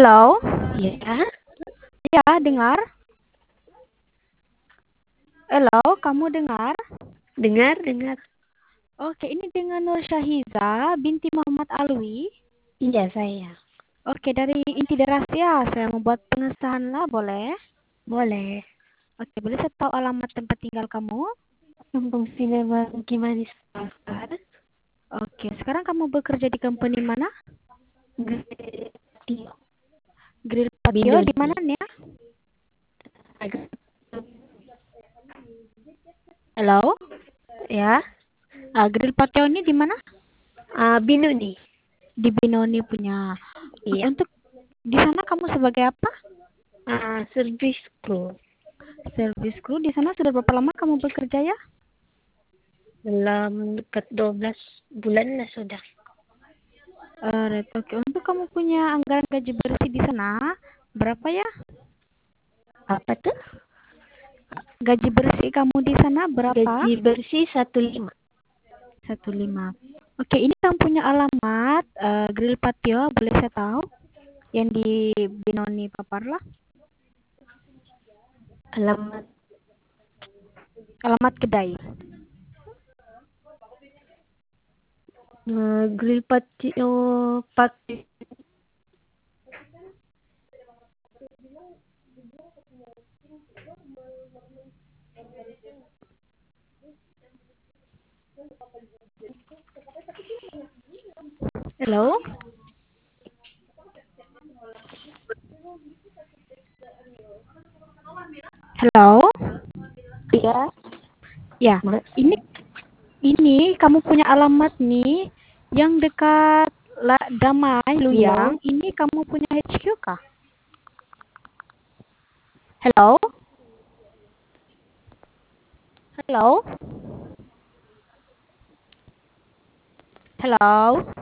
Halo? Ya, Ya, dengar? Halo, kamu dengar? dengar. Oke, ini dengan Nur Syahiza binti Muhammad Alwi. Iya, saya. Oke, dari Inti Rahasia, saya membuat pengesahan lah, boleh? Boleh. Oke, boleh saya tahu alamat tempat tinggal kamu? Kampung Sinar Gimanis Pasar. Oke, sekarang kamu bekerja di company mana? Tio. Grill Patio di Binoni. mana nih ya? Halo? Ya, Grill Patio ini di mana? Binoni. Di Binoni punya. Oke, Iya. untuk di sana kamu sebagai apa? Servis kru. Service crew. Di sana sudah berapa lama kamu bekerja ya? Dalam dekat 12 bulan lah sudah. Right, oke. Untuk kamu punya anggaran gaji bersih di sana, berapa ya? Apa tuh? Gaji bersih kamu di sana berapa? Gaji bersih 15. 15. Oke, ini kamu punya alamat Grill Patio, boleh saya tahu? Yang di Binoni Paparlah. Alamat Alamat kedai. Grill Patio Patio. Hello? Hello? Ya, Ya, Mas. ini kamu punya alamat nih yang dekat Damai Iya. Luyang. Ini kamu punya HQ kah? Hello? Hello? Hello?